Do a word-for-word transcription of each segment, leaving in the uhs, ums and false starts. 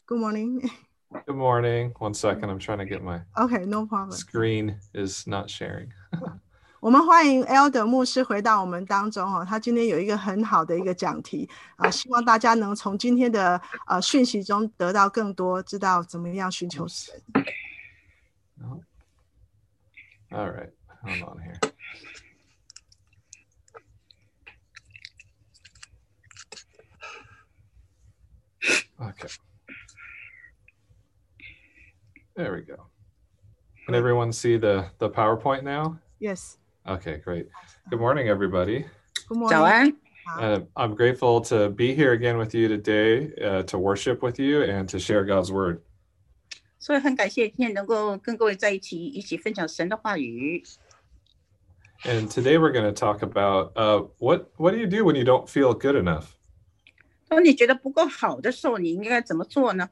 Good morning. Good morning. One second, I'm trying to get my Okay, no problem. screen is not sharing. 我们欢迎 Elder 牧师回到我们当中哦，他今天有一个很好的一个讲题啊、呃，希望大家能从今天的呃讯息中得到更多，知道怎么样寻求神。 No. All right, hold on here. Okay. There we go. Can everyone see the, the PowerPoint now? Yes. Okay, great. Good morning, everybody. Good morning. 早安。 Uh, I'm grateful to be here again with you today uh, to worship with you and to share God's word. 所以很感谢今天能够跟各位在一起，一起分享神的话语。 And today we're going to talk about uh, what, what do you do when you don't feel good enough? 当你觉得不够好的时候，你应该怎么做呢？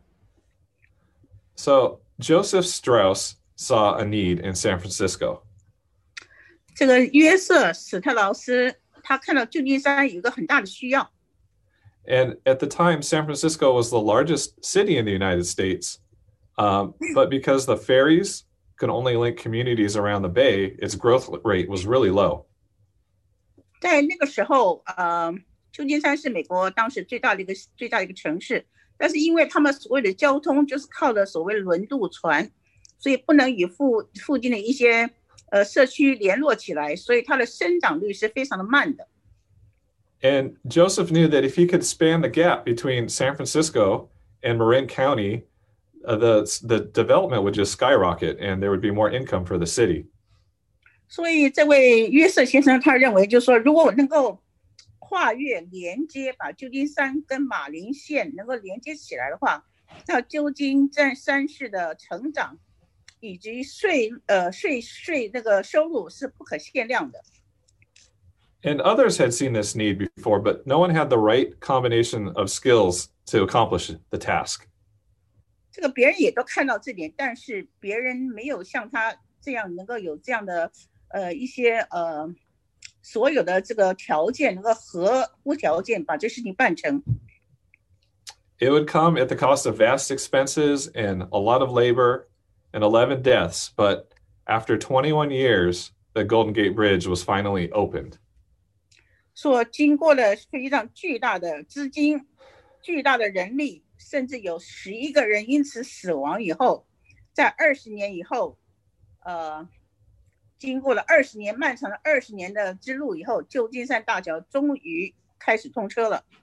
So Joseph Strauss saw a need in San Francisco. 这个约瑟史特劳斯他看到旧金山有一个很大的需要， And at the time, San Francisco was the largest city in the United States. Um, but because the ferries could only link communities around the bay, its growth rate was really low. 在那个时候，呃，旧金山是美国当时最大的一个最大的一个城市，但是因为他们所谓的交通就是靠的所谓的轮渡船，所以不能与附附近的一些呃社区联络起来，所以它的生长率是非常的慢的。 And Joseph knew that if he could span the gap between San Francisco and Marin County, uh, the, the development would just skyrocket and there would be more income for the city. 所以这位约瑟先生他认为，就是说，如果我能够跨越连接，把旧金山跟马林县能够连接起来的话，那旧金山市的成长以及税呃税税那个收入是不可限量的。 And others had seen this need before, but no one had the right combination of skills to accomplish the task. 这个别人也都看到这点，但是别人没有像他这样能够有这样的呃一些呃所有的这个条件，能够合乎条件把这事情办成。 It would come at the cost of vast expenses and a lot of labor and eleven deaths, but after twenty-one years, the Golden Gate Bridge was finally opened. 说经过了非常巨大的资金、巨大的人力，甚至有十一个人因此死亡以后，在二十年以后，呃，经过了二十年漫长的二十年的之路以后，旧金山大桥终于开始通车了。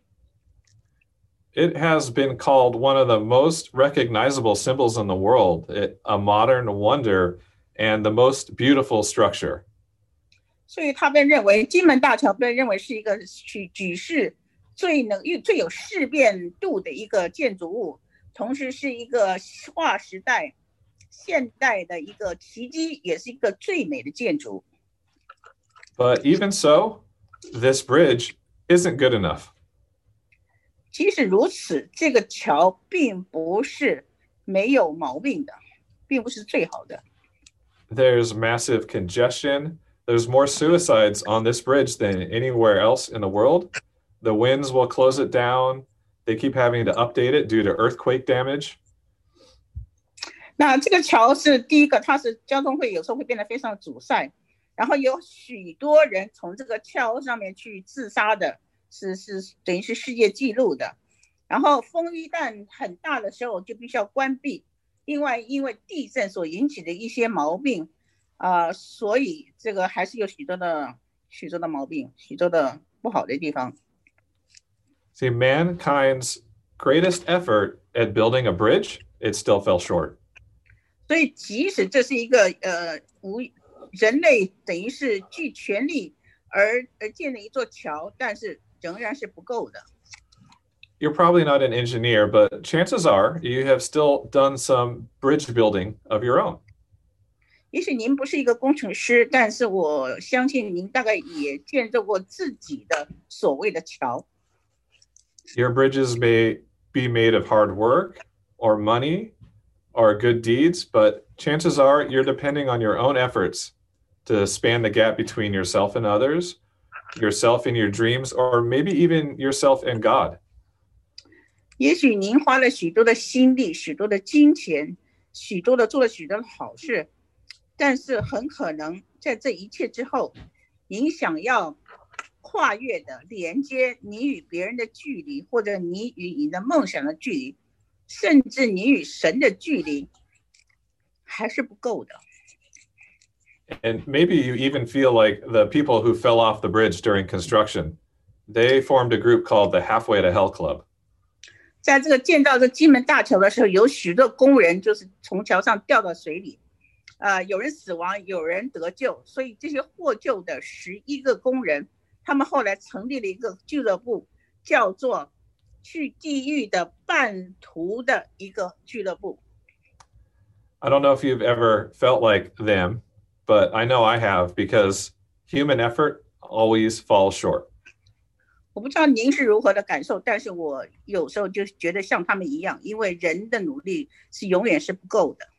It has been called one of the most recognizable symbols in the world, it, a modern wonder, and the most beautiful structure. 所以他被认为金门大桥被认为是一个举举世最能最有识辨度的一个建筑物，同时是一个划时代现代的一个奇迹，也是一个最美的建筑。 But even so, this bridge isn't good enough. 即使如此，这个桥并不是没有毛病的，并不是最好的。 There's massive congestion. There's more suicides on this bridge than anywhere else in the world. The winds will close it down. They keep having to update it due to earthquake damage. 那这个桥是第一个，它是交通会有时候会变得非常阻塞，然后有许多人从这个桥上面去自杀的，是是等于是世界纪录的。然后风一旦很大的时候就必须要关闭。另外，因为地震所引起的一些毛病。 啊、呃，所以这个还是有许多的许多的毛病，许多的不好的地方。 See, mankind's greatest effort at building a bridge, it still fell short. 所以，即使这是一个呃无人类等于是据全力而而建的一座桥，但是仍然是不够的。 You're probably not an engineer, but chances are you have still done some bridge building of your own. 也许您不是一个工程师，但是我相信您大概也建造过自己的所谓的桥。 Your bridges may be made of hard work or money or good deeds, but chances are you're depending on your own efforts to span the gap between yourself and others, yourself and your dreams, or maybe even yourself and God. 也许您花了许多的心力，许多的金钱，许多的做了许多的好事，但是很可能在这一切之后，您想要跨越的连接你与别人的距离，或者你与你的梦想的距离，甚至你与神的距离，还是不够的。 And maybe you even feel like the people who fell off the bridge during construction. They formed a group called the Halfway to Hell Club. 在这个建造这金门大桥的时候，有许多工人就是从桥上掉到水里，呃，有人死亡，有人得救，所以这些获救的十一个工人，他们后来成立了一个俱乐部，叫做去地狱的半途的一个俱乐部。 I don't know if you've ever felt like them, but I know I have, because human effort always falls short. 我不知道您是如何的感受，但是我有时候就觉得像他们一样，因为人的努力是永远是不够的。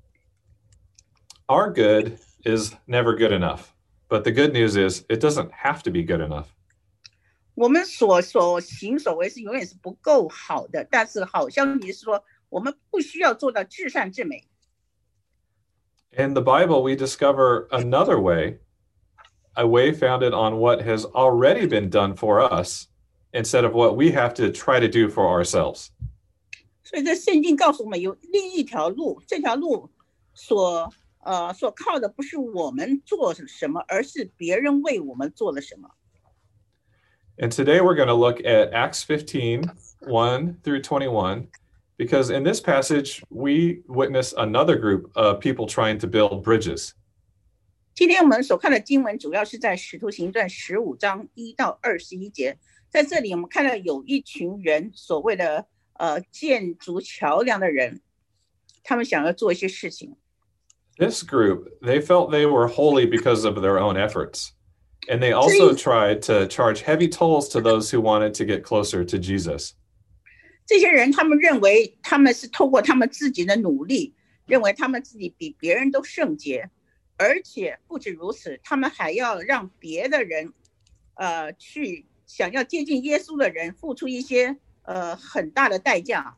Our good is never good enough, but the good news is it doesn't have to be good enough. 我们所所行所为是永远是不够好的，但是好消息是说，我们不需要做到至善至美。 In the Bible, we discover another way, a way founded on what has already been done for us, instead of what we have to try to do for ourselves. 所以这圣经告诉我们有另一条路，这条路所呃所靠的不是我们做什么，而是别人为我们做了什么。 And today we're going to look at Acts fifteen, one through twenty-one, because in this passage, we witness another group of people trying to build bridges. 今天我们所看的经文主要是在使徒行传十五章一到二十一节，在这里我们看到有一群人，所谓的呃建筑桥梁的人，他们想要做一些事情。 This group, they felt they were holy because of their own efforts. And they also tried to charge heavy tolls to those who wanted to get closer to Jesus. 这些人他们认为他们是透过他们自己的努力，认为他们自己比别人都圣洁，而且不止如此，他们还要让别的人呃去想要接近耶稣的人付出一些呃很大的代价。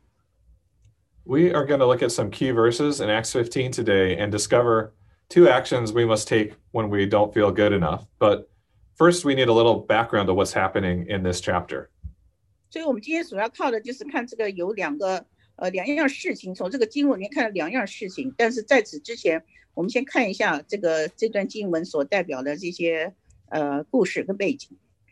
We are going to look at some key verses in Acts fifteen today and discover two actions we must take when we don't feel good enough. But first, we need a little background of what's happening in this chapter. 所以我们今天所要靠的就是看这个有两个呃两样事情，从这个经文里面看到两样事情。但是在此之前，我们先看一下这个这段经文所代表的这些呃故事跟背景。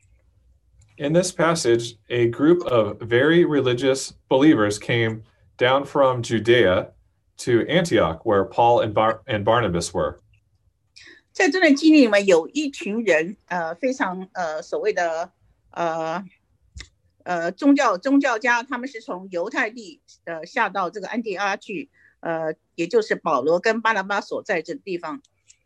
In this passage, a group of very religious believers came down from Judea to Antioch, where Paul and, Bar- and Barnabas were. 在这段经历里面，有一群人，呃，非常呃所谓的呃呃宗教宗教家，他们是从犹太地呃下到这个安提阿去，呃，也就是保罗跟巴拿巴所在这个地方。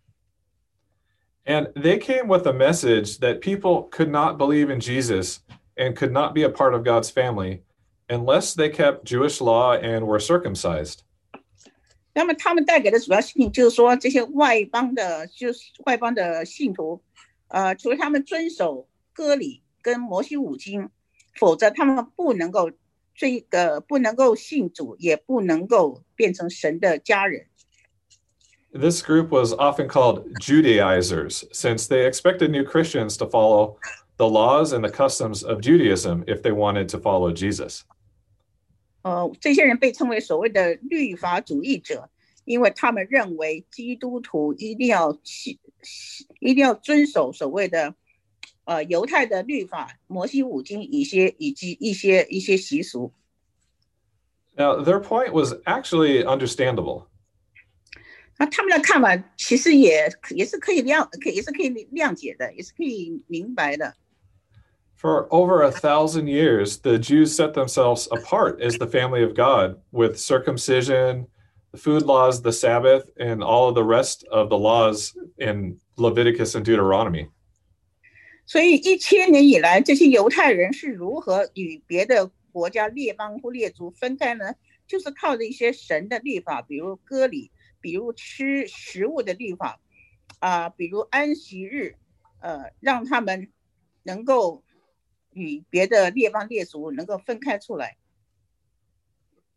And they came with a message that people could not believe in Jesus and could not be a part of God's family unless they kept Jewish law and were circumcised. 那么他们带给的主要信息就是说，这些外邦的，就是外邦的信徒，呃，除了他们遵守割礼跟摩西五经，否则他们不能够这个不能够信主，也不能够变成神的家人。 This group was often called Judaizers, since they expected new Christians to follow the laws and the customs of Judaism if they wanted to follow Jesus. 呃，这些人被称为所谓的律法主义者，因为他们认为基督徒一定要一定要遵守所谓的呃犹太的律法、摩西五经一些以及一些一些习俗。 Now, their point was actually understandable. 那他们的看法其实也也是可以谅，也是可以谅解的，也是可以明白的。 For over a thousand years, the Jews set themselves apart as the family of God with circumcision, the food laws, the Sabbath, and all of the rest of the laws in Leviticus and Deuteronomy. 所以一千年以来，这些犹太人是如何与别的国家列邦或列族分开呢？就是靠着一些神的律法，比如割礼，比如吃食物的律法，啊、呃，比如安息日，呃，让他们能够与别的列邦列族能够分开出来。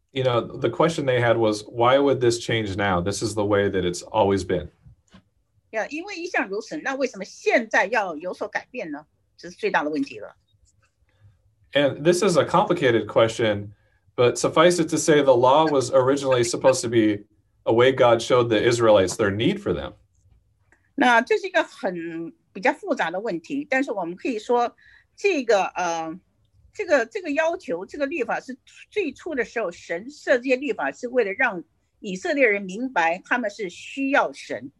you know, the question they had was, why would this change now? This is the way that it's always been. 呀，因为一向如此，那为什么现在要有所改变呢？这是最大的问题了。 And this is a complicated question, but suffice it to say, the law was originally supposed to be a way God showed the Israelites their need for them. 那这是一个很比较复杂的问题，但是我们可以说，这个呃，这个这个要求，这个律法是最初的时候，神设这些律法是为了让以色列人明白他们是需要神。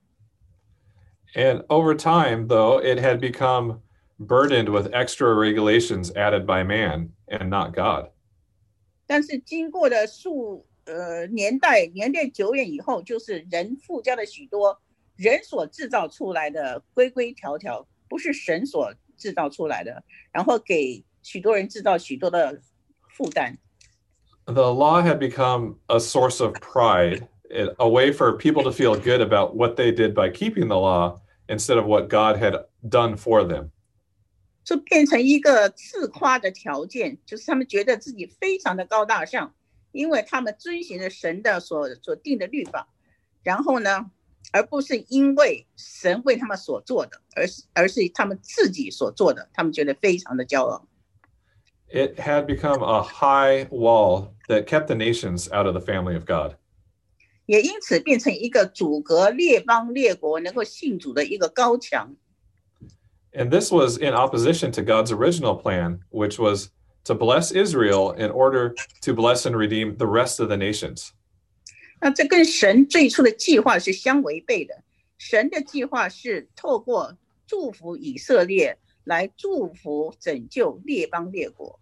And over time, though, it had become burdened with extra regulations added by man and not God. 但是经过了数呃年代年代久远以后，就是人附加了许多人所制造出来的规规条条，不是神所制造出来的，然后给许多人制造许多的负担。 The law had become a source of pride, a way for people to feel good about what they did by keeping the law instead of what God had done for them. 就变成一个自夸的条件，就是他们觉得自己非常的高大上，因为他们遵循了神的所所定的律法，然后呢，而不是因为神为他们所做的，而是而是他们自己所做的，他们觉得非常的骄傲。 It had become a high wall that kept the nations out of the family of God. 也因此变成一个阻隔列邦列国能够信主的一个高墙。 And this was in opposition to God's original plan, which was to bless Israel in order to bless and redeem the rest of the nations. 那这跟神最初的计划是相违背的。神的计划是透过祝福以色列来祝福拯救列邦列国。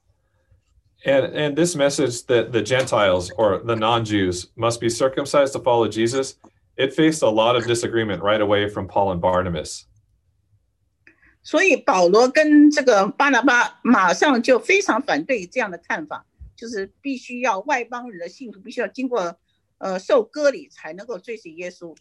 And, and this message that the Gentiles or the non-Jews must be circumcised to follow Jesus, it faced a lot of disagreement right away from Paul and Barnabas. 所以保罗跟这个巴拿巴马上就非常反对这样的看法，就是必须要外邦人的信徒必须要经过呃受割礼才能够追随耶稣。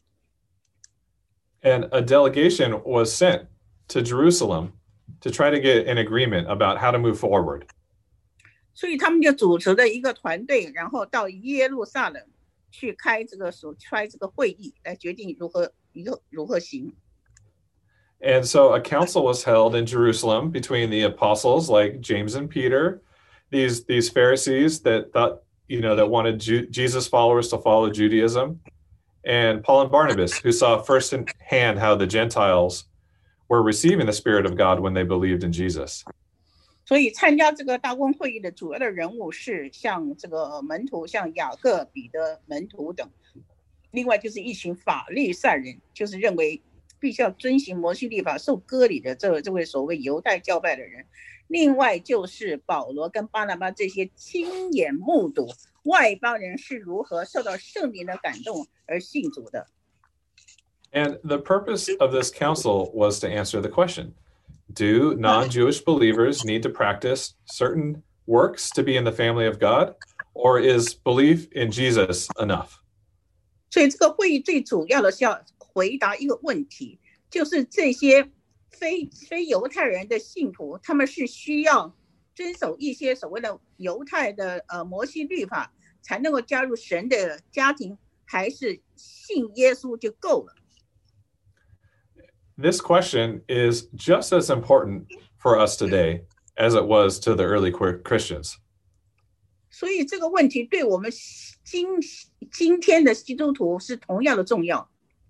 And a delegation was sent to Jerusalem to try to get an agreement about how to move forward. 所以他们就组织了一个团队，然后到耶路撒冷去开这个所开这个会议，来决定如何如何行。 And so a council was held in Jerusalem between the apostles like James and Peter, these these Pharisees that thought, you know, that wanted Ju- Jesus followers to follow Judaism, and Paul and Barnabas, who saw firsthand how the Gentiles were receiving the Spirit of God when they believed in Jesus. 所以参加这个大公会议的主要的人物是像这个门徒，像雅各、彼得门徒等，另外就是一群法利赛人，就是认为必须要遵行摩西律法受割礼的这这位所谓犹太教派的人，另外就是保罗跟巴拿巴这些亲眼目睹外邦人是如何受到圣灵的感动而信主的。 And the purpose of this council was to answer the question, do non-Jewish believers need to practice certain works to be in the family of God, or is belief in Jesus enough? 所以这个会议最主要的是要回答一个问题，就是这些非非犹太人的信徒，他们是需要遵守一些所谓的犹太的呃摩西律法，才能够加入神的家庭，还是信耶稣就够了？ This question is just as important for us today as it was to the early Christians. 所以这个问题对我们今今天的基督徒是同样的重要。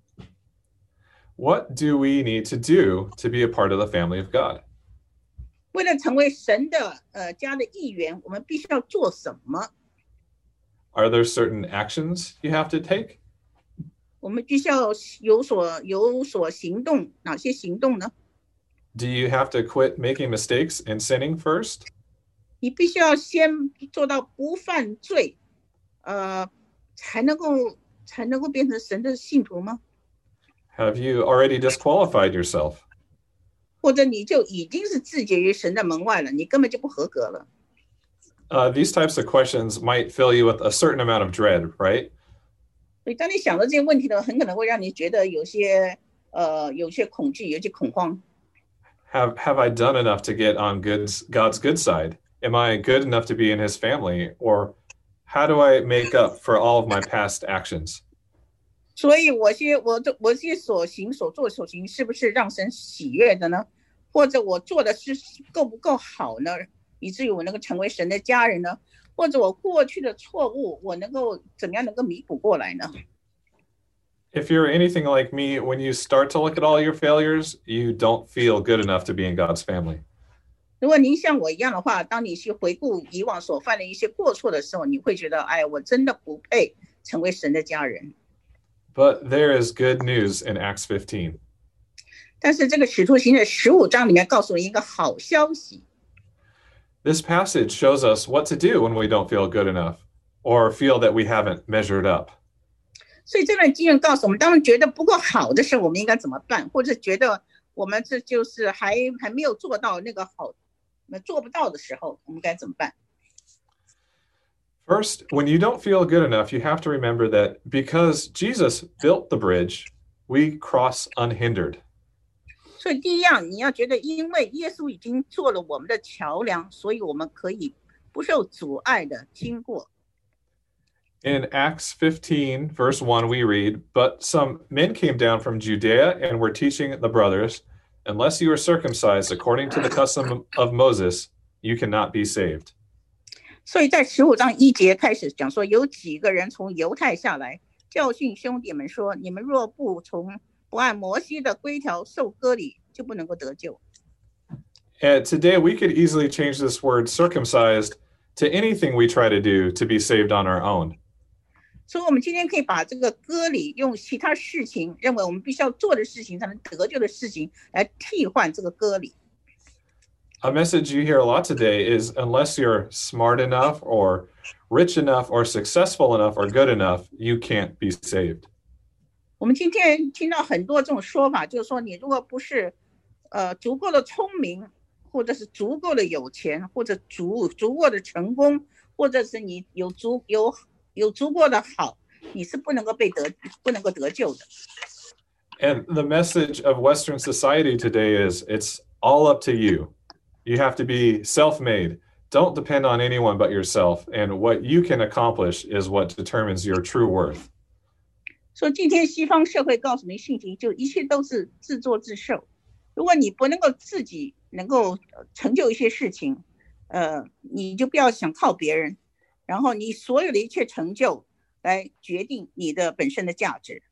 What do we need to do to be a part of the family of God? 为了成为神的呃家的一员，我们必须要做什么？ Are there certain actions you have to take? 我们必须要有所有所行动，哪些行动呢？ Do you have to quit making mistakes and sinning first? 你必须要先做到不犯罪，呃，才能够才能够变成神的信徒吗？ Have you already disqualified yourself? 或者你就已经是自绝于神的门外了，你根本就不合格了。 Uh, these types of questions might fill you with a certain amount of dread, right? 所以当你想到这些问题呢，很可能会让你觉得有些呃有些恐惧，有些恐慌。 Have have I done enough to get on good, God's good side? Am I good enough to be in his family? Or how do I make up for all of my past actions? 所以我些我的我这些所行所做所行，是不是让神喜悦的呢？或者我做的是够不够好呢？以至于我能够成为神的家人呢？或者我过去的错误，我能够怎么样能够弥补过来呢？ If you're anything like me, when you start to look at all your failures, you don't feel good enough to be in God's family. 如果您像我一样的话，当你去回顾以往所犯的一些过错的时候，你会觉得，哎，我真的不配成为神的家人。 But there is good news in Acts fifteen. 但是这个使徒行的十五章里面告诉我一个好消息。 This passage shows us what to do when we don't feel good enough or feel that we haven't measured up. 所以这段经文告诉我们，当我们觉得不够好的时候，我们应该怎么办？或者觉得我们这就是还还没有做到那个好，做不到的时候，我们该怎么办？ First, when you don't feel good enough, you have to remember that because Jesus built the bridge, we cross unhindered. 所以第一样，你要觉得，因为耶稣已经做了我们的桥梁，所以我们可以不受阻碍的经过。 In Acts fifteen, verse one, we read, "But some men came down from Judea and were teaching the brothers, unless you are circumcised according to the custom of Moses, you cannot be saved." 所以在十五章一节开始讲说，有几个人从犹太下来，教训兄弟们说：你们若不从不按摩西的规条受割礼，就不能够得救。 And today we could easily change this word circumcised to anything we try to do to be saved on our own. 所以我们今天可以把这个割礼用其他事情，认为我们必须要做的事情才能得救的事情来替换这个割礼。 A message you hear a lot today is unless you're smart enough or rich enough or successful enough or good enough, you can't be saved. 我们今天听到很多这种说法，就是说你如果不是呃足够的聪明，或者是足够的有钱，或者足足够的成功，或者是你有足有有足够的好，你是不能够被得不能够得救的。 And the message of Western society today is it's all up to you. You have to be self-made. Don't depend on anyone but yourself. And what you can accomplish is what determines your true worth. 所以今天西方社会告诉你信息，就一切都是自作自受。如果你不能够自己能够成就一些事情，呃，你就不要想靠别人，然后你所有的一切成就来决定你的本身的价值。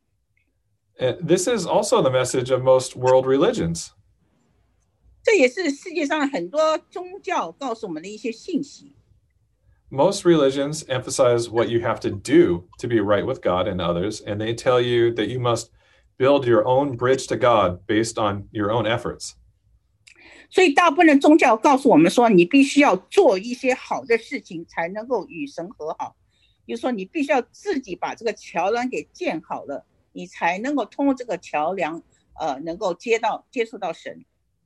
And this is also the message of most world religions. 这也是世界上很多宗教告诉我们的一些信息。 Most religions emphasize what you have to do to be right with God and others, and they tell you that you must build your own bridge to God based on your own efforts. 所以大部分的宗教告诉我们说，你必须要做一些好的事情才能够与神和好，就是说你必须要自己把这个桥梁给建好了，你才能够通过这个桥梁，呃，能够接到接触到神。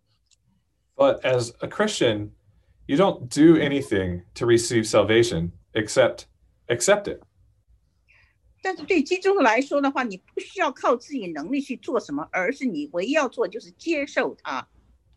But as a Christian, you don't do anything to receive salvation except accept it. 但是对基督徒来说的话，你不需要靠自己能力去做什么，而是你唯一要做就是接受它。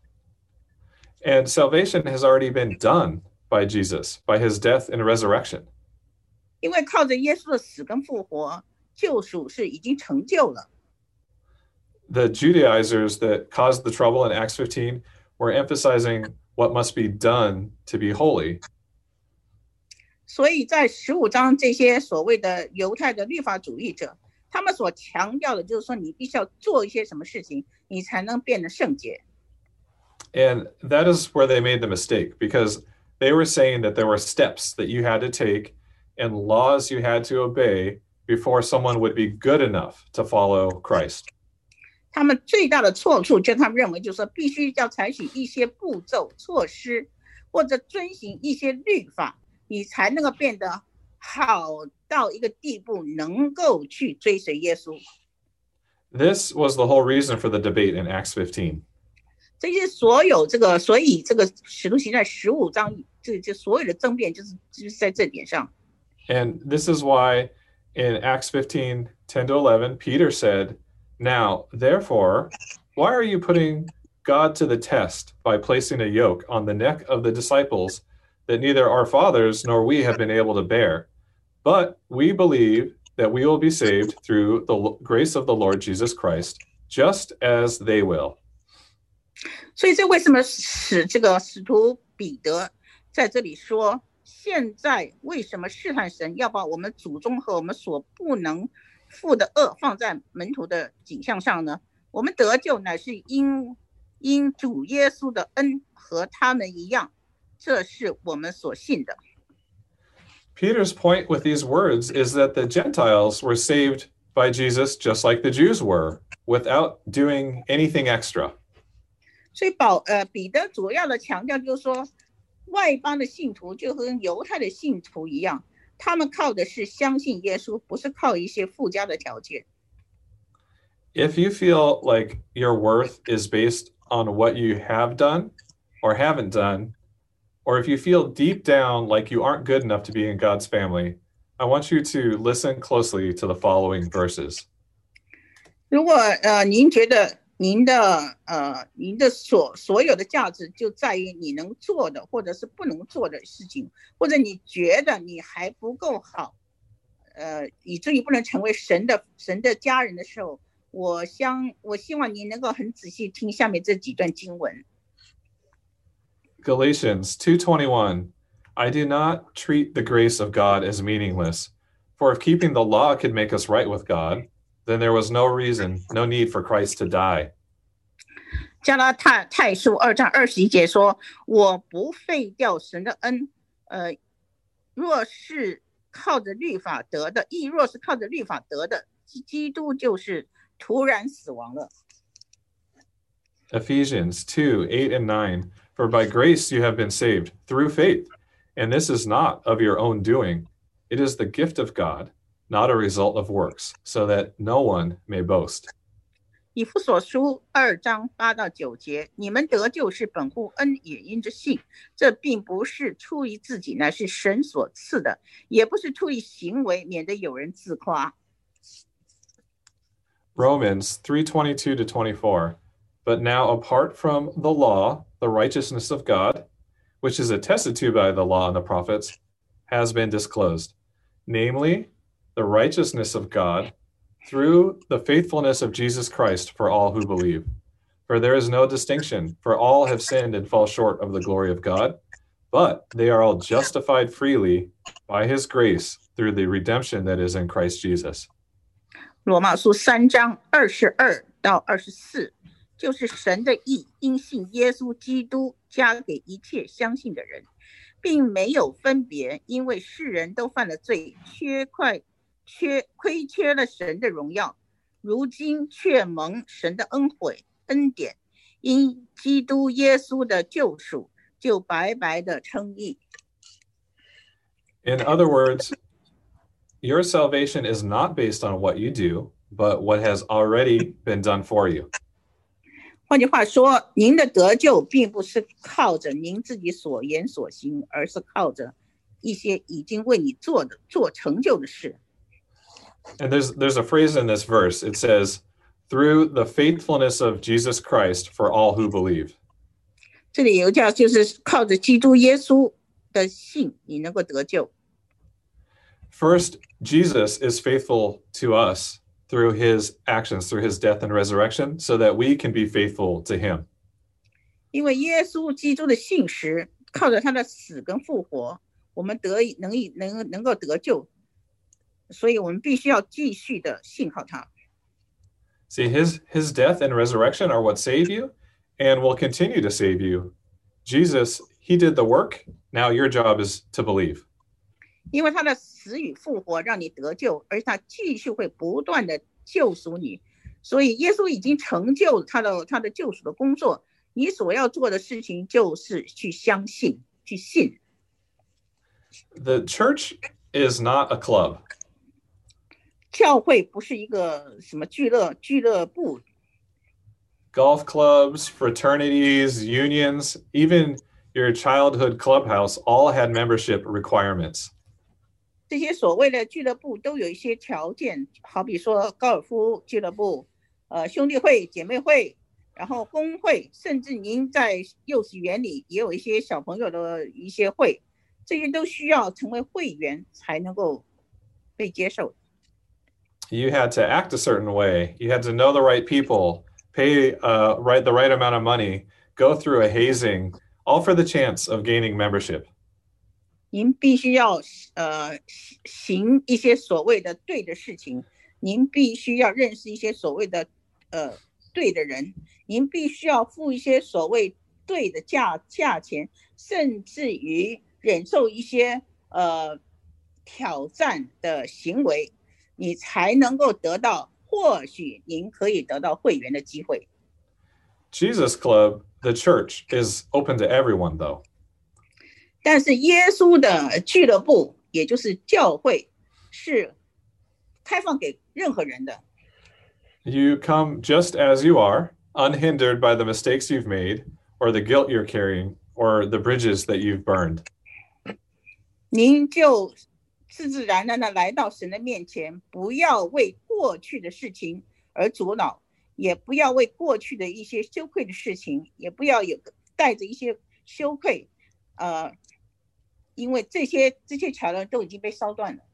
And salvation has already been done by Jesus, by his death and resurrection. 因为靠着耶稣的死跟复活，救赎是已经成就了。 The Judaizers that caused the trouble in Acts fifteen were emphasizing what must be done to be holy. 所以在十五章这些所谓的犹太的律法主义者，他们所强调的就是说，你必须要做一些什么事情，你才能变得圣洁。 And that is where they made the mistake, because they were saying that there were steps that you had to take and laws you had to obey before someone would be good enough to follow Christ. 他们最大的错处就是他们认为，就是说必须要采取一些步骤措施，或者遵循一些律法，你才能够变得好到一个地步，能够去追随耶稣。 This was the whole reason for the debate in Acts fifteen. 这些所有这个，所以这个使徒行传十五章，这这所有的争辩就是就是在这点上。 And this is why in Acts fifteen, ten to eleven, Peter said, "Now, therefore, why are you putting God to the test by placing a yoke on the neck of the disciples that neither our fathers nor we have been able to bear? But we believe that we will be saved through the grace of the Lord Jesus Christ, just as they will. 所以这为什么使这个使徒彼得在这里说，现在为什么试探神要把我们祖宗和我们所不能负的恶放在门徒的景象上呢？我们得救乃是因因主耶稣的恩，和他们一样，这是我们所信的。 Peter's point with these words is that the Gentiles were saved by Jesus just like the Jews were, without doing anything extra. 所以保呃彼得主要的强调就是说，外邦的信徒就跟犹太的信徒一样，他们靠的是相信耶稣，不是靠一些附加的条件。 If you feel like your worth is based on what you have done or haven't done, or if you feel deep down like you aren't good enough to be in God's family, I want you to listen closely to the following verses. 如果呃您觉得您的呃您的所所有的价值就在于你能做的或者是不能做的事情，或者你觉得你还不够好，呃以至于不能成为神的神的家人的时候，我相我希望你能够很仔细听下面这几段经文。 Galatians two twenty-one, I do not treat the grace of God as meaningless, for if keeping the law could make us right with God, then there was no reason, no need for Christ to die. 加拉太太书二章二十一节说，我不废掉神的恩，呃，若是靠着律法得的义，若是靠着律法得的，基督就是突然死亡了。 Ephesians two eight and nine, for by grace you have been saved through faith, and this is not of your own doing. It is the gift of God, not a result of works, so that no one may boast. 以弗所书二章八到九节，你们得救是本乎恩，也因着信。这并不是出于自己，乃是神所赐的；也不是出于行为，免得有人自夸。 Romans three twenty-two to twenty-four, but now apart from the law, the righteousness of God, which is attested to by the law and the prophets, has been disclosed, namely, the righteousness of God through the faithfulness of Jesus Christ for all who believe. For there is no distinction, for all have sinned and fall short of the glory of God, but they are all justified freely by his grace through the redemption that is in Christ Jesus. 罗马书三章二十二到二十四，就是神的义，因信耶稣基督加给一切相信的人，并没有分别，因为世人都犯了罪，缺块缺亏缺了神的荣耀，如今却蒙神的恩惠恩典，因基督耶稣的救赎，就白白的称义。 In other words, your salvation is not based on what you do, but what has already been done for you. 换句话说，您的得救并不是靠着您自己所言所行，而是靠着一些已经为你做的做成就的事。 And there's there's a phrase in this verse. It says, through the faithfulness of Jesus Christ for all who believe. 这里有叫就是靠着基督耶稣的信，你能够得救。 First, Jesus is faithful to us through his actions, through his death and resurrection, so that we can be faithful to him. 因为耶稣基督的信实，靠着他的死跟复活，我们得以能以能能够得救。 所以我们必须要继续的信靠他。 See, his his death and resurrection are what save you and will continue to save you. Jesus, he did the work. Now your job is to believe. 因为他的死与复活让你得救，而他继续会不断的救赎你。所以耶稣已经成就他的他的救赎的工作，你所要做的事情就是去相信，去信。 The church is not a club. 教会不是一个什么俱乐俱乐部。 Golf clubs, fraternities, unions, even your childhood clubhouse all had membership requirements. 这些所谓的俱乐部都有一些条件，好比说高尔夫俱乐部、呃兄弟会、姐妹会，然后工会，甚至您在幼稚园里也有一些小朋友的一些会，这些都需要成为会员才能够被接受的。 You had to act a certain way. You had to know the right people, pay uh, right the right amount of money, go through a hazing, all for the chance of gaining membership. 您必须要呃行一些所谓的对的事情，您必须要认识一些所谓的呃对的人，您必须要付一些所谓对的价价钱，甚至于忍受一些呃挑战的行为，你才能够得到，或许您可以得到会员的机会。 Jesus Club, the church, is open to everyone, though. 但是耶稣的俱乐部，也就是教会，是开放给任何人的。 You come just as you are, unhindered by the mistakes you've made, or the guilt you're carrying, or the bridges that you've burned. 您就自自然然的来到神的面前，不要为过去的事情而阻挠，也不要为过去的一些羞愧的事情，也不要有带着一些羞愧，呃，因为这些这些桥梁都已经被烧断了。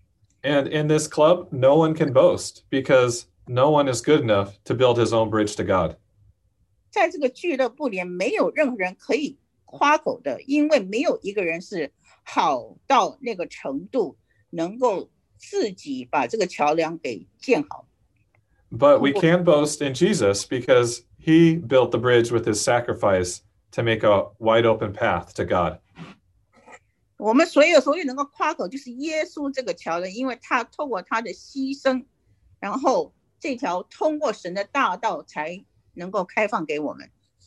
And in this club, no one can boast because no one is good enough to build his own bridge to God. 在这个俱乐部里，没有任何人可以夸口的，因为没有一个人是好到那个程度，能够自己把这个桥梁给建好。 But we can boast in Jesus because he built the bridge with his sacrifice to make a wide open path to God. 我们所有所有能够夸口，就是耶稣这个桥梁，因为他透过他的牺牲，然后这条通过神的大道才能够开放给我们。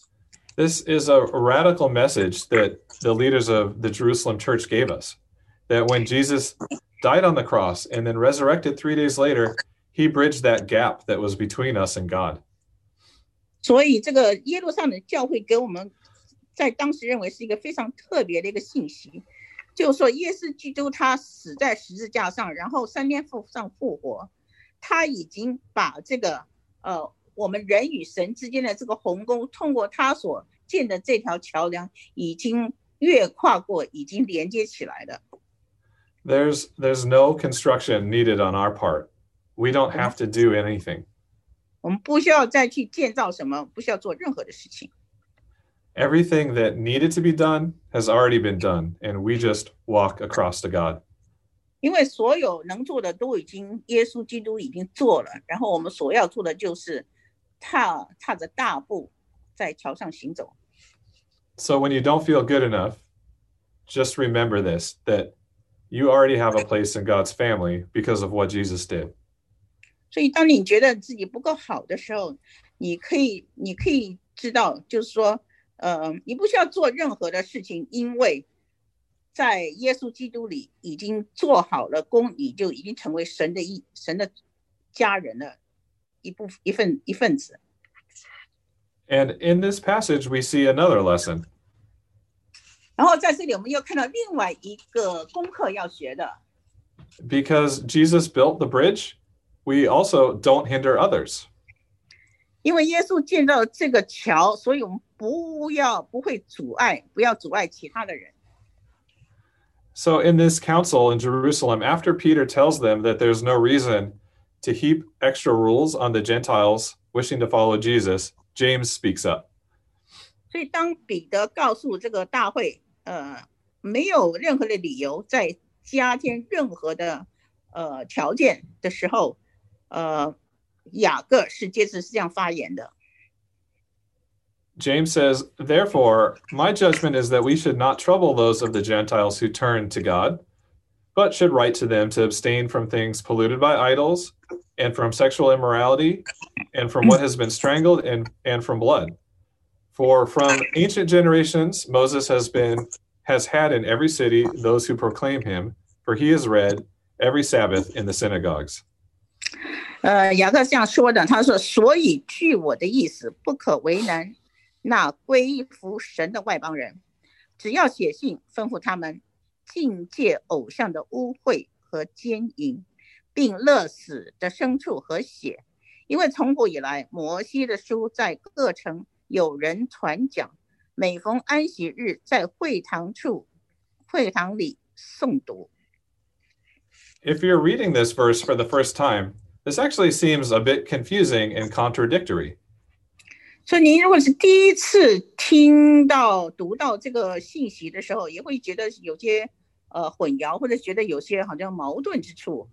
This is a radical message that the leaders of the Jerusalem church gave us, that when Jesus died on the cross and then resurrected three days later, he bridged that gap that was between us and God. 所以这个耶路撒冷教会给我们在当时认为是一个非常特别的一个信息，就是说耶稣基督他死在十字架上，然后三天复上复活，他已经把这个呃我们人与神之间的这个鸿沟，通过他所建的这条桥梁，已经越跨过，已经连接起来了。 There's there's no construction needed on our part. We don't have to do anything. 我们不需要再去建造什么，不需要做任何的事情。 Everything that needed to be done has already been done, and we just walk across to God. 因为所有能做的都已经耶稣基督已经做了，然后我们所要做的就是踏踏着大步在桥上行走。 So when you don't feel good enough, just remember this, that you already have a place in God's family because of what Jesus did. 所以当你觉得自己不够好的时候，你可以你可以知道，就是说呃，你不需要做任何的事情，因为在耶稣基督里已经做好了工，你就已经成为神的一神的家人了，一部一份一份子。 And in this passage, we see another lesson. 然后在这里，我们又看到另外一个功课要学的。 Because Jesus built the bridge, we also don't hinder others. 因为耶稣建造这个桥，所以我们不要不会阻碍，不要阻碍其他的人。 So in this council in Jerusalem, after Peter tells them that there's no reason to heap extra rules on the Gentiles wishing to follow Jesus, James speaks up. 所以当彼得告诉这个大会，呃，没有任何的理由再加添任何的呃条件的时候，呃，雅各是接着是这样发言的。 James says, "Therefore, my judgment is that we should not trouble those of the Gentiles who turn to God, but should write to them to abstain from things polluted by idols, and from sexual immorality, and from what has been strangled, and, and from blood. For from ancient generations, Moses has been has had in every city those who proclaim him, for he is read every Sabbath in the synagogues." 呃，雅各这样说的，他说：“所以据我的意思，不可为难那归服神的外邦人，只要写信吩咐他们禁戒偶像的污秽和奸淫，并勒死的牲畜和血，因为从古以来，摩西的书在各城有人传讲，每逢安息日在会堂处会堂里诵读。” if you're reading this verse for the first time, this actually seems a bit confusing and contradictory. 所以您如果是第一次听到读到这个信息的时候，也会觉得有些呃混淆，或者觉得有些好像矛盾之处。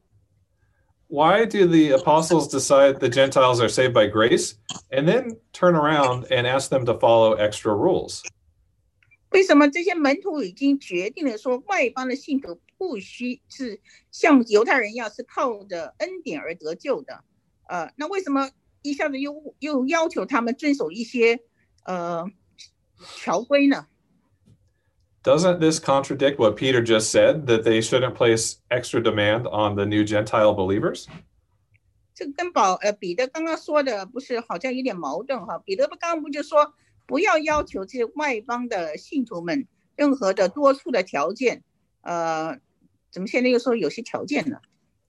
Why do the apostles decide the Gentiles are saved by grace and then turn around and ask them to follow extra rules? 为什么这些门徒已经决定了说外邦的信徒不需是像犹太人一样是靠着恩典而得救的？呃，那为什么一下子又又要求他们遵守一些呃条规呢？ Doesn't this contradict what Peter just said, that they shouldn't place extra demand on the new Gentile believers? 这个跟保呃彼得刚刚说的不是好像有点矛盾哈？彼得刚刚不就说不要要求这些外邦的信徒们任何的多出的条件，呃，怎么现在又说有些条件呢？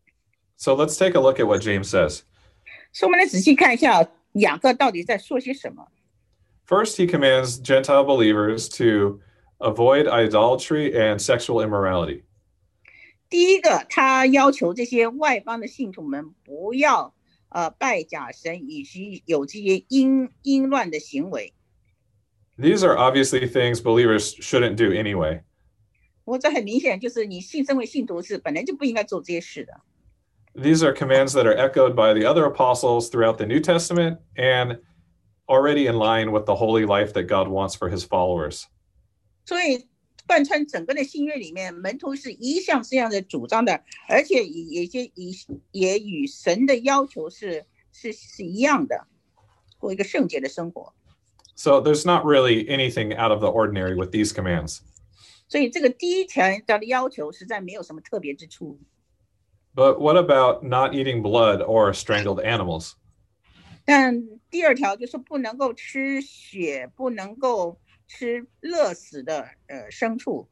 So let's take a look at what James says. 所以我们来仔细看一下雅各到底在说些什么。 First, he commands Gentile believers to avoid idolatry and sexual immorality. 第一个，他要求这些外邦的信徒们不要呃拜假神，以及有这些淫淫乱的行为。 These are obviously things believers shouldn't do anyway. 我这很明显就是你信身为信徒是本来就不应该做这些事的。 These are commands that are echoed by the other apostles throughout the New Testament and already in line with the holy life that God wants for his followers. 所以贯穿整个的新约里面，门徒是一向这样的主张的，而且也也也也与神的要求是是是一样的，过一个圣洁的生活。 So there's not really anything out of the ordinary with these commands. 所以这个第一条的要求实在没有什么特别之处。 But what about not eating blood or strangled animals? 但第二条就是不能够吃血，不能够吃勒死的呃牲畜。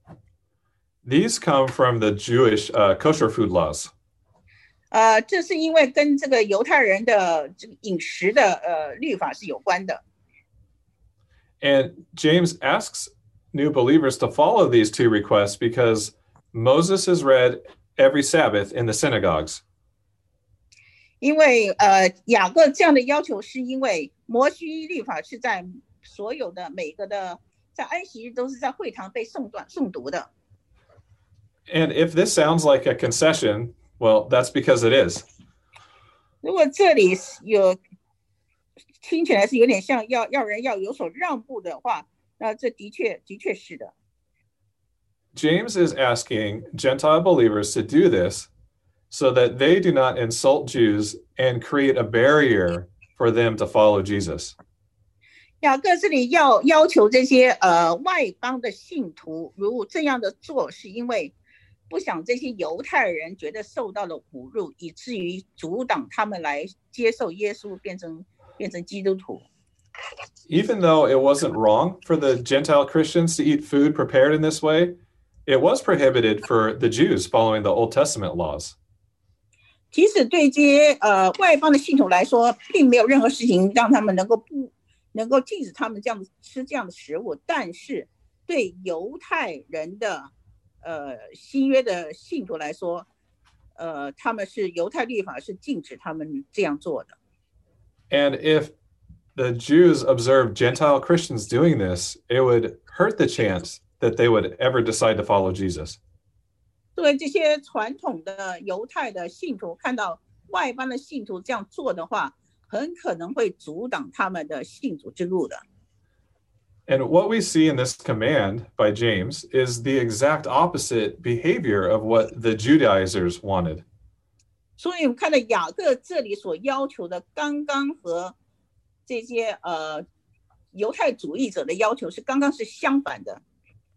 These come from the Jewish uh, kosher food laws. 呃，这是因为跟这个犹太人的这个饮食的呃律法是有关的。 And James asks new believers to follow these two requests because Moses is read every Sabbath in the synagogues. 因为呃雅各这样的要求，是因为摩西律法是在所有的每个的在安息日都是在会堂被诵段诵读的。 And if this sounds like a concession, well, that's because it is. 如果这里有听起来是有点像要要人要有所让步的话，那这的确的确是的。 James is asking Gentile believers to do this so that they do not insult Jews and create a barrier for them to follow Jesus. 雅各这里要要求这些呃外邦的信徒，如这样的做，是因为不想这些犹太人觉得受到了侮辱，以至于阻挡他们来接受耶稣，变成变成基督徒。 Even though it wasn't wrong for the Gentile Christians to eat food prepared in this way, it was prohibited for the Jews following the Old Testament laws. 即使对这些呃外邦的信徒来说，并没有任何事情让他们能够不能够禁止他们这样吃这样的食物，但是对犹太人的呃新约的信徒来说，呃他们是犹太律法是禁止他们这样做的。 And if the Jews observed Gentile Christians doing this, it would hurt the chance that they would ever decide to follow Jesus. 作为这些传统的犹太的信徒看到外邦的信徒这样做的话，很可能会阻挡他们的信主之路的。 And what we see in this command by James is the exact opposite behavior of what the Judaizers wanted. 所以我们看到雅各这里所要求的，刚刚和这些呃犹太主义者的要求是刚刚是相反的。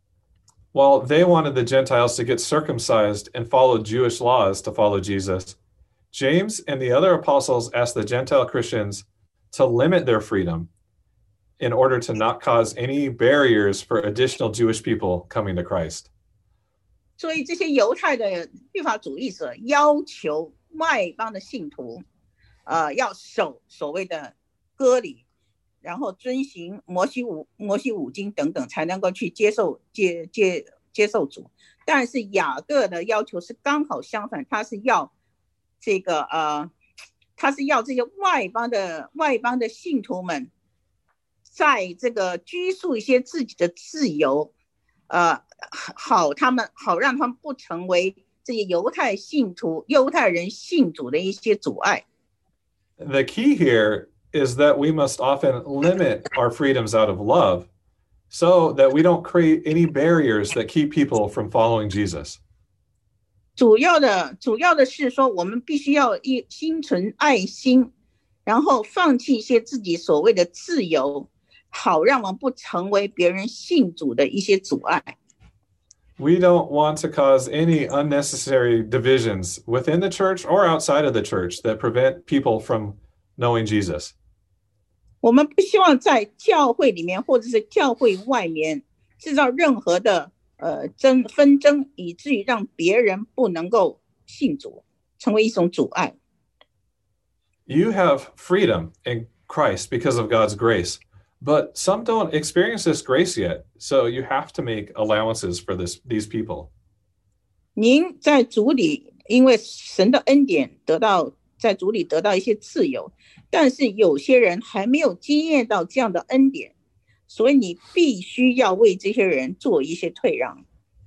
While they wanted the Gentiles to get circumcised and follow Jewish laws to follow Jesus, James and the other apostles asked the Gentile Christians to limit their freedom in order to not cause any barriers for additional Jewish people coming to Christ. 所以这些犹太的律法主义者要求外邦的信徒，呃，要守所谓的割礼，然后遵行摩西五摩西五经等等，才能够去接受接接接受主。但是雅各的要求是刚好相反，他是要这个呃，他是要这些外邦的外邦的信徒们，在这个拘束一些自己的自由，呃，好他们好让他们不成为这些犹太信徒、犹太人信主的一些阻碍。 The key here is that we must often limit our freedoms out of love, so that we don't create any barriers that keep people from following Jesus. 主要的主要的是说，我们必须要一心存爱心，然后放弃一些自己所谓的自由，好让我们不成为别人信主的一些阻碍。 We don't want to cause any unnecessary divisions within the church or outside of the church that prevent people from knowing Jesus. 我们不希望在教会里面或者是教会外面制造任何的呃争纷争，以至于让别人不能够信主，成为一种阻碍。 You have freedom in Christ because of God's grace, but some don't experience this grace yet, so you have to make allowances for this, these people. 您在主里，因为神的恩典得到在主里得到一些自由，但是有些人还没有经验到这样的恩典，所以你必须要为这些人做一些退让。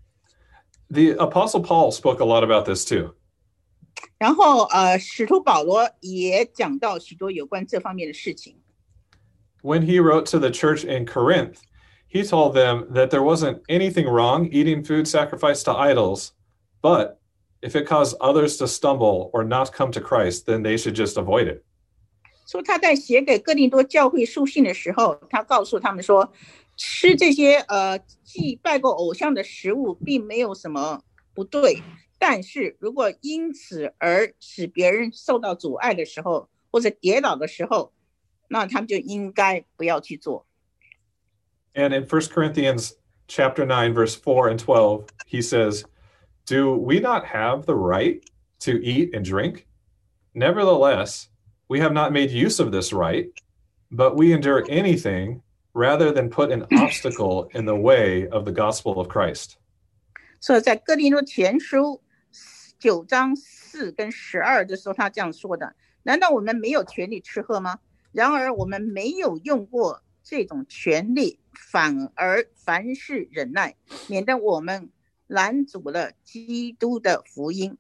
The Apostle Paul spoke a lot about this too. 然后呃，使徒保罗也讲到许多有关这方面的事情。 When he wrote to the church in Corinth, he told them that there wasn't anything wrong eating food sacrificed to idols, but if it caused others to stumble or not come to Christ, then they should just avoid it. 说他在写给哥林多教会书信的时候，他告诉他们说，吃这些呃祭拜过偶像的食物并没有什么不对，但是如果因此而使别人受到阻碍的时候，或者跌倒的时候，那他们就应该不要去做。 And in First Corinthians chapter nine, verse four and twelve, he says, "Do we not have the right to eat and drink? Nevertheless, we have not made use of this right, but we endure anything rather than put an obstacle in the way of the gospel of Christ." 所以在哥林多前书九章四跟十二的时候，他这样说的：难道我们没有权利吃喝吗？然而我们没有用过这种权利，反而凡事忍耐，免得我们拦阻了基督的福音。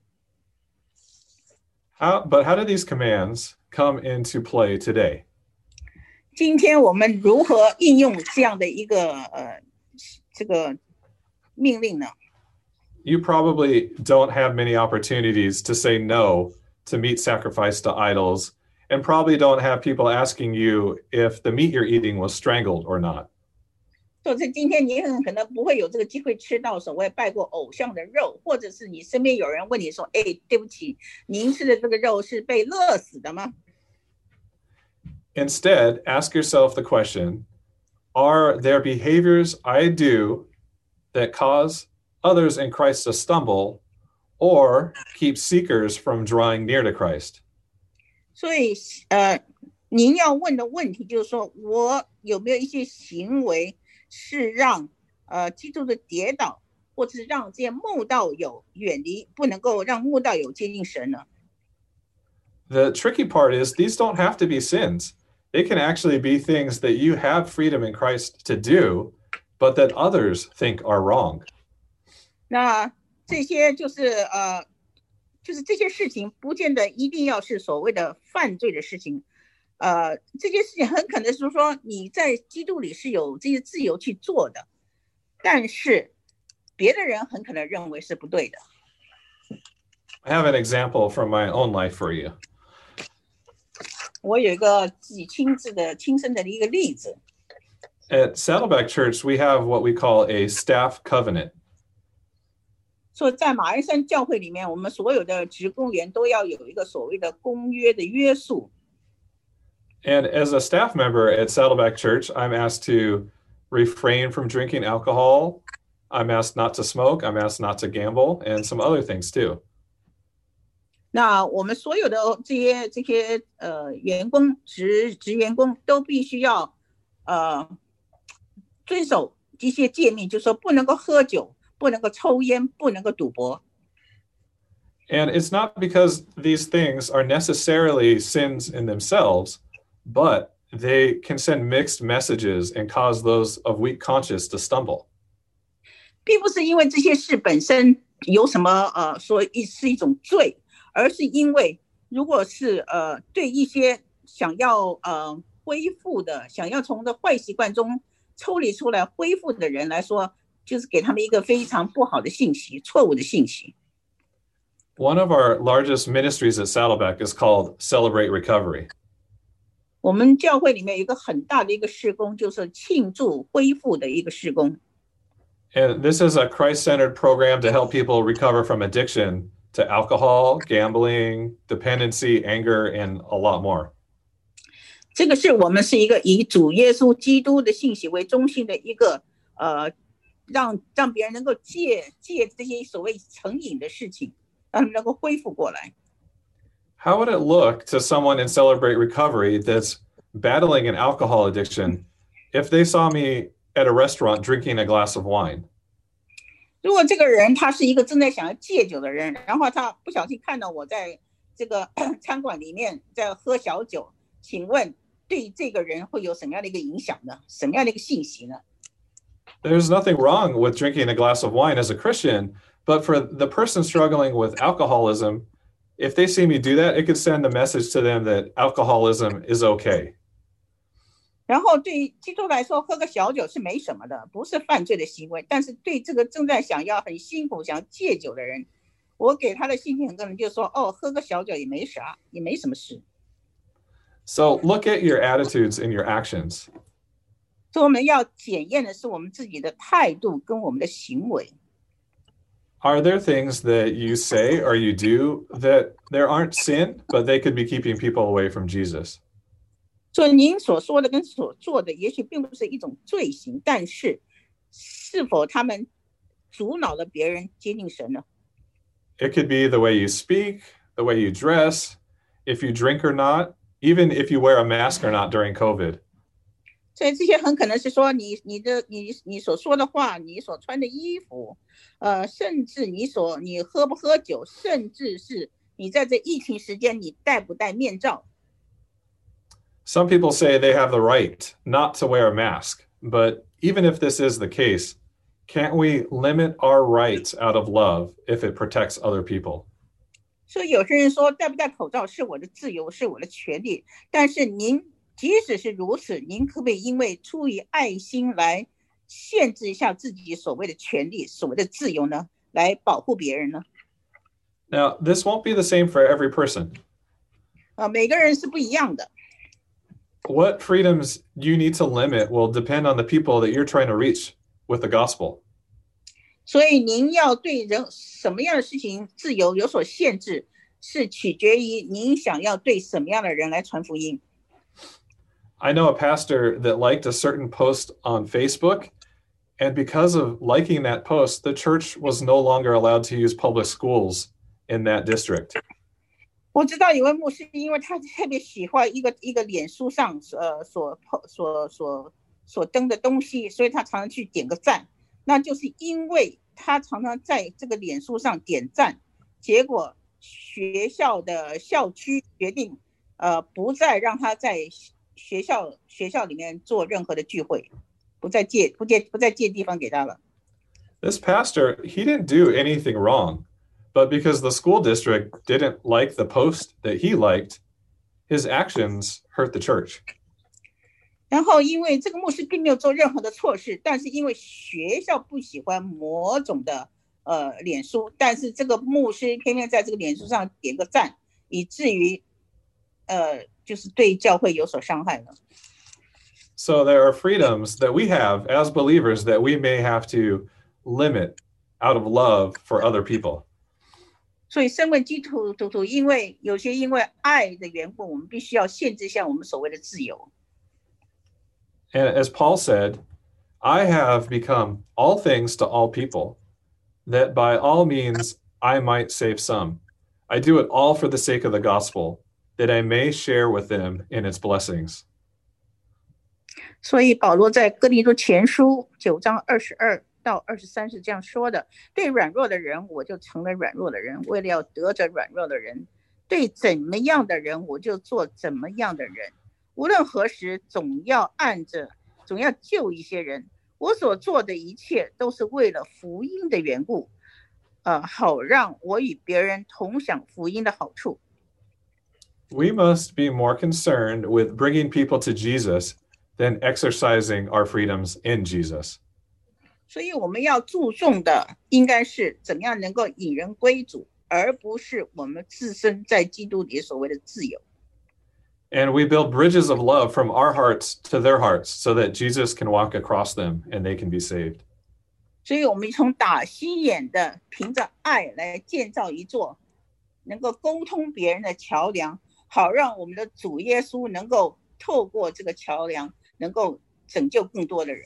How, but how do these commands come into play today? 今天我们如何应用这样的一个呃这个命令呢？ You probably don't have many opportunities to say no to meat sacrificed to idols, and probably don't have people asking you if the meat you're eating was strangled or not. 所以今天你很可能不会有这个机会吃到所谓拜过偶像的肉，或者是你身边有人问你说：“哎，对不起，您吃的这个肉是被勒死的吗？” Instead, ask yourself the question, are there behaviors I do that cause others in Christ to stumble or keep seekers from drawing near to Christ? 所以呃，您要问的问题就是说，我有没有一些行为是让呃基督的跌倒，或者是让这些慕道友远离，不能够让慕道友接近神呢？ The tricky part is these don't have to be sins. They can actually be things that you have freedom in Christ to do, but that others think are wrong. 那这些就是呃，就是这些事情不见得一定要是所谓的犯罪的事情，呃，这些事情很可能是说你在基督里是有这些自由去做的，但是别的人很可能认为是不对的。 I have an example from my own life for you. 我有一个自己亲自的亲身的一个例子。 At Saddleback Church, we have what we call a staff covenant. 所以在马鞍山教会里面，我们所有的职工员都要有一个所谓的公约的约束。 And as a staff member at Saddleback Church, I'm asked to refrain from drinking alcohol. I'm asked not to smoke. I'm asked not to gamble, and some other things too. 那我们所有的这些这些呃员工职职员工都必须要呃遵守一些诫命，就是说不能够喝酒， 不能够抽烟，不能够赌博。 And it's not because these things are necessarily sins in themselves, but they can send mixed messages and cause those of weak conscience to stumble. 并不是因为这些事本身有什么呃说是一种罪，而是因为如果是呃对一些想要呃恢复的，想要从的坏习惯中抽离出来恢复的人来说，就是给他们一个非常不好的信息，错误的信息。 One of our largest ministries at Saddleback is called Celebrate Recovery. 我们教会里面有一个很大的一个事工，就是庆祝恢复的一个事工。 And this is a Christ-centered program to help people recover from addiction to alcohol, gambling, dependency, anger, and a lot more. 这个是我们是一个以主耶稣基督的信息为中心的一个呃，让让别人能够戒戒这些所谓成瘾的事情，让他们能够恢复过来。 How would it look to someone in Celebrate Recovery that's battling an alcohol addiction if they saw me at a restaurant drinking a glass of wine? 如果这个人他是一个正在想要戒酒的人，然后他不小心看到我在这个餐馆里面在喝小酒，请问对这个人会有什么样的一个影响呢？什么样的一个信息呢？ There's nothing wrong with drinking a glass of wine as a Christian, but for the person struggling with alcoholism, if they see me do that, it could send a message to them that alcoholism is okay. 然后对基督来说，喝个小酒是没什么的，不是犯罪的行为。但是对这个正在想要很辛苦想要戒酒的人，我给他的信息很多人就说，哦，喝个小酒也没啥，也没什么事。 So look at your attitudes and your actions. 所以我们要检验的是我们自己的态度跟我们的行为。 Are there things that you say or you do that there aren't sin, but they could be keeping people away from Jesus? 所以您所说的跟所做的也许并不是一种罪行，但是是否他们阻挠了别人接近神呢？ It could be the way you speak, the way you dress, if you drink or not, even if you wear a mask or not during COVID. 所以这些很可能是说你你的你你所说的话，你所穿的衣服，呃，甚至你所你喝不喝酒，甚至是你在这疫情时间你戴不戴面罩。 Some people say they have the right not to wear a mask, but even if this is the case, can't we limit our rights out of love if it protects other people? 所以有些人说戴不戴口罩是我的自由，是我的权利，但是您即使是如此，您可不可以因为出于爱心来限制一下自己所谓的权利，所谓的自由呢，来保护别人呢？ Now, this won't be the same for every person. 呃，每个人是不一样的。 What freedoms you need to limit will depend on the people that you're trying to reach with the gospel. 所以您要对人什么样的事情自由有所限制，是取决于您想要对什么样的人来传福音。 I know a pastor that liked a certain post on Facebook, and because of liking that post, the church was no longer allowed to use public schools in that district. 我知道有位牧师，因为他特别喜欢一个一个脸书上呃所所所所登的东西，所以他常常去点个赞。那就是因为他常常在这个脸书上点赞，结果学校的校区决定呃不再让他在学校学校里面做任何的聚会，不再借不借不再借地方给他了。 This pastor, he didn't do anything wrong, but because the school district didn't like the post that he liked, his actions hurt the church. 然后因为这个牧师并没有做任何的错事，但是因为学校不喜欢某种的呃脸书，但是这个牧师偏偏在这个脸书上点个赞，以至于呃就是对教会有所伤害了。 So there are freedoms that we have as believers that we may have to limit out of love for other people. 所以身为基督徒，因为有些因为爱的缘故，我们必须要限制一下我们所谓的自由。 And as Paul said, I have become all things to all people, that by all means I might save some. I do it all for the sake of the gospel, that I may share with them in its blessings. 所以保罗在哥林多前书九章二十二到二十三是这样说的：对软弱的人，我就成了软弱的人，为了要得着软弱的人；对怎么样的人，我就做怎么样的人。无论何时，总要按着，总要救一些人。我所做的一切都是为了福音的缘故，呃，好让我与别人同享福音的好处。 We must be more concerned with bringing people to Jesus than exercising our freedoms in Jesus. 所以我们要注重的应该是怎么样能够引人归主，而不是我们自身在基督里所谓的自由。 And we build bridges of love from our hearts to their hearts so that Jesus can walk across them and they can be saved. 所以我们从打心眼的凭着爱来建造一座能够沟通别人的桥梁，好让我们的主耶稣能够透过这个桥梁能够拯救更多的人。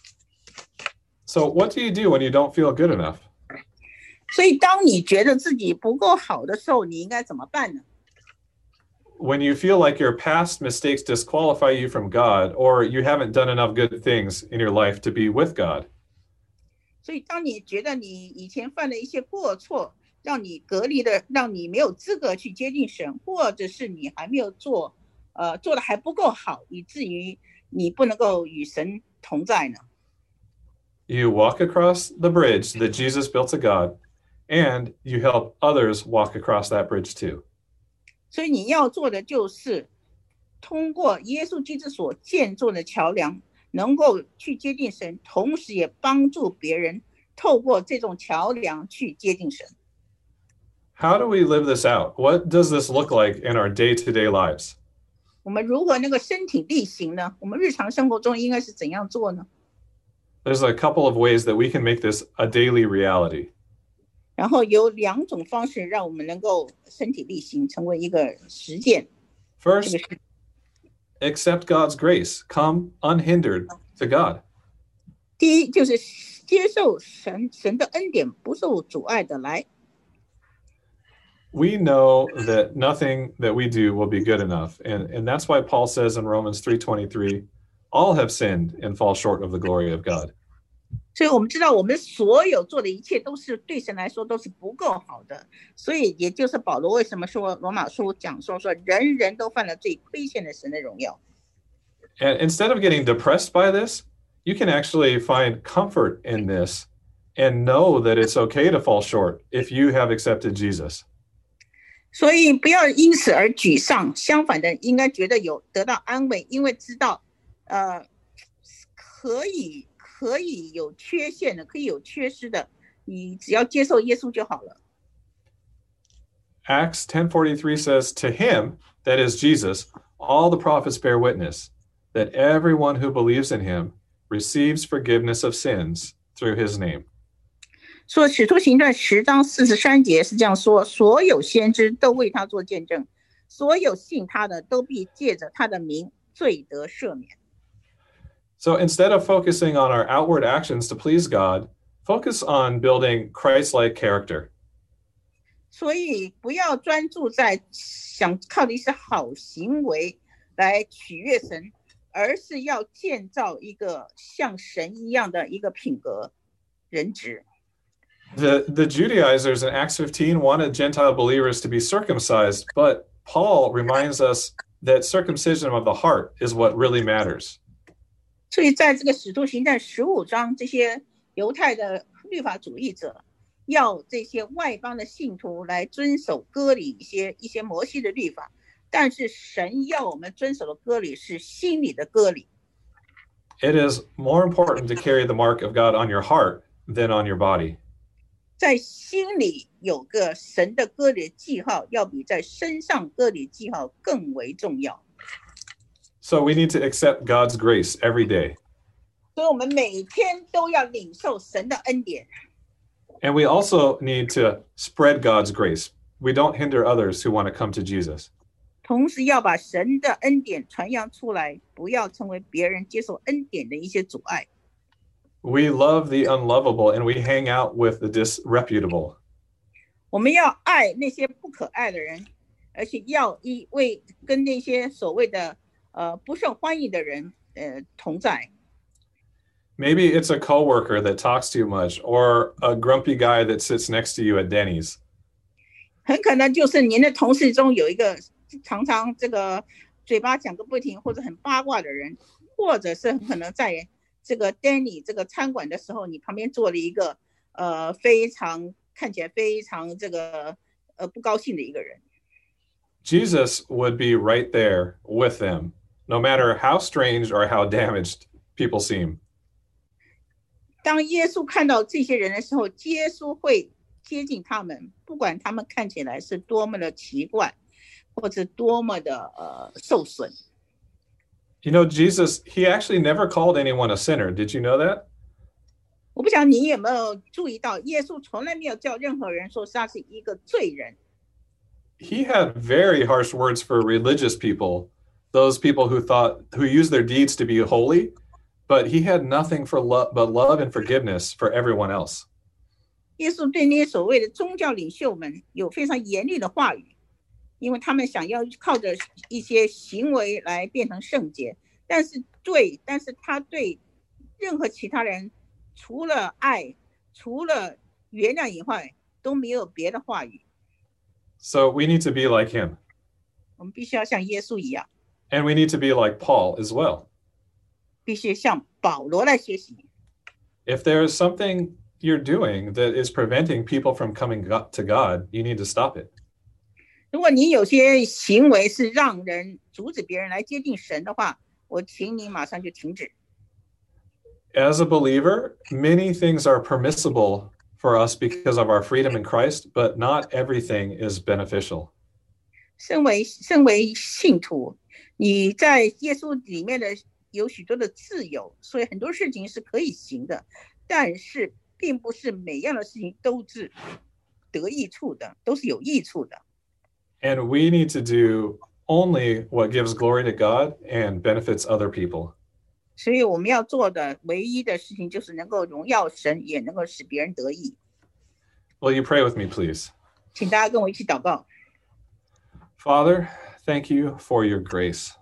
So what do you do when you don't feel good enough? 所以当你觉得自己不够好的时候，你应该怎么办呢？ When you feel like your past mistakes disqualify you from God, or you haven't done enough good things in your life to be with God. 所以当你觉得你以前犯的一些过错让你隔离的，让你没有资格去接近神，或者是你还没有做呃做的还不够好，以至于你不能够与神同在呢？ You walk across the bridge that Jesus built to God, and you help others walk across that bridge too. 所以你要做的就是通过耶稣基督所建造的桥梁，能够去接近神，同时也帮助别人透过这种桥梁去接近神。 How do we live this out? What does this look like in our day-to-day lives? 我们如何能够身体力行呢？我们日常生活中应该是怎样做呢？ There's a couple of ways that we can make this a daily reality. 然后有两种方式让我们能够身体力行，成为一个实践。 First, accept God's grace. Come unhindered to God. 第一就是接受神神的恩典，不受阻碍的来。 We know that nothing that we do will be good enough. And, and that's why Paul says in Romans three twenty-three, all have sinned and fall short of the glory of God. 所以我们知道我们所有做的一切都是对神来说都是不够好的，所以也就是保罗为什么说罗马书讲说说人人都犯了罪，亏欠了神的荣耀。 And instead of getting depressed by this, you can actually find comfort in this and know that it's okay to fall short if you have accepted Jesus. 所以不要因此而沮丧，相反的应该觉得有得到安慰，因为知道呃可以可以有缺陷的，可以有缺失的，你只要接受耶稣就好了。 Acts ten forty-three says, to him, that is Jesus, all the prophets bear witness that everyone who believes in him receives forgiveness of sins through his name. 说使徒行传十章四十三节是这样说，所有先知都为他做见证，所有信他的都必借着他的名罪得赦免。 So instead of focusing on our outward actions to please God, focus on building Christ-like character. 所以不要专注在想靠的是好行为来取悦神，而是要建造一个像神一样的一个品格人质。 The, the Judaizers in Acts fifteen wanted Gentile believers to be circumcised, but Paul reminds us that circumcision of the heart is what really matters. 所以在这个使徒行传十五章，这些犹太的律法主义者要这些外邦的信徒来遵守割礼一些一些摩西的律法，但是神要我们遵守的割礼是心里的割礼。 It is more important to carry the mark of God on your heart than on your body. 在心里有个神的割礼记号，要比在身上割礼记号更为重要。 So we need to accept God's grace every day. 所以我们每天都要领受神的恩典。 And we also need to spread God's grace. We don't hinder others who want to come to Jesus. 同时要把神的恩典传扬出来，不要成为别人接受恩典的一些阻碍。 We love the unlovable and we hang out with the disreputable. 我们要爱那些不可爱的人，而且要一为跟那些所谓的呃不受欢迎的人呃同在。 Maybe it's a coworker that talks too much, or a grumpy guy that sits next to you at Denny's. 很可能就是您的同事中有一个常常这个嘴巴讲个不停或者很八卦的人，或者是很可能在这个 Danny 这个餐馆的时候，你旁边坐了一个呃非常看起来非常这个呃不高兴的一个人。 Jesus would be right there with them, no matter how strange or how damaged people seem. 当耶稣看到这些人的时候，耶稣会接近他们，不管他们看起来是多么的奇怪，或者多么的呃受损。 You know, Jesus, he actually never called anyone a sinner. Did you know that? 我不晓得你有没有注意到，耶稣从来没有叫任何人说他是一个罪人。 He had very harsh words for religious people, those people who thought, who used their deeds to be holy, but he had nothing for love but love and forgiveness for everyone else. 耶稣对那些所谓的宗教领袖们有非常严厉的话语，因为他们想要靠着一些行为来变成圣洁，但是对，但是他对任何其他人除了爱，除了原谅以外，都没有别的话语。 So we need to be like him. 我们必须要像耶稣一样。 And we need to be like Paul as well. 必须向保罗来学习。 If there is something you're doing that is preventing people from coming to God, you need to stop it. 如果你有些行为是让人阻止别人来接近神的话，我请你马上就停止。 As a believer, many things are permissible for us because of our freedom in Christ, but not everything is beneficial. 身为身为信徒，你在耶稣里面的有许多的自由，所以很多事情是可以行的，但是并不是每样的事情都是得益处的，都是有益处的。 And we need to do only what gives glory to God and benefits other people. 所以我们要做的唯一的事情就是能够荣耀神，也能够使别人得益。 Will you pray with me, please? 请大家跟我一起祷告。 Father, thank you for your grace.